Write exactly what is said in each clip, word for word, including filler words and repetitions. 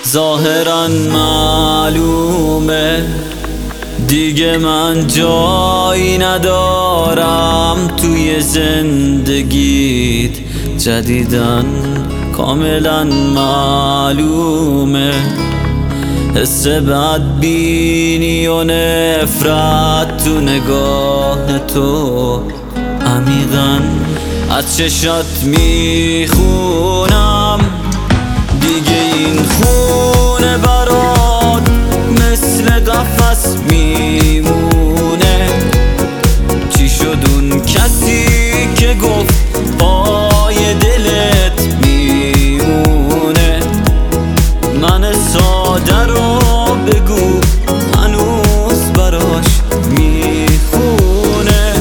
ظاهراً معلومه دیگه من جایی ندارم توی زندگیت، جدیداً کاملاً معلومه حس بدبینی و نفرت تو نگاه تو عمیقاً از چشات میخونم. دیگه این خونه برات مثل قفس میمونه. چی شد اون کسی که گفت پای دلت میمونه؟ من ساده رو بگو هنوز براش میخونه.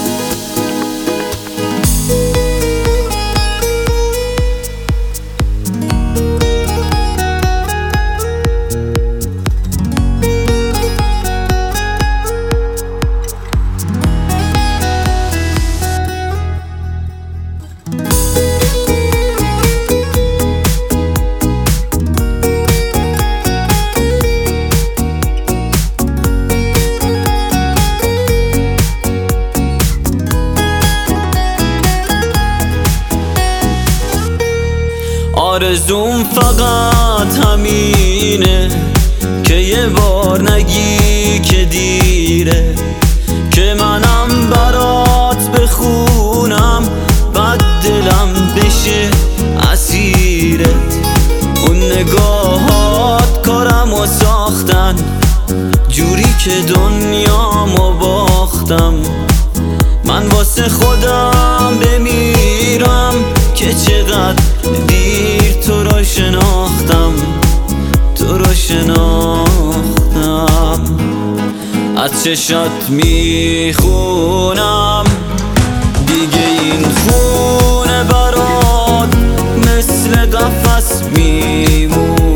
آرزوم فقط همینه که یه بار نگی که دیره، که منم برات بخونم بعد دلم بشه اسیرت. اون نگاهات کارمو ساختن جوری که دنیامو باختم. من واسه خودم بمیرم که چقدر دیر تو رو شناختم، تو رو شناختم. از چشات میخونم دیگه این خونه برات مثل قفس میمونه.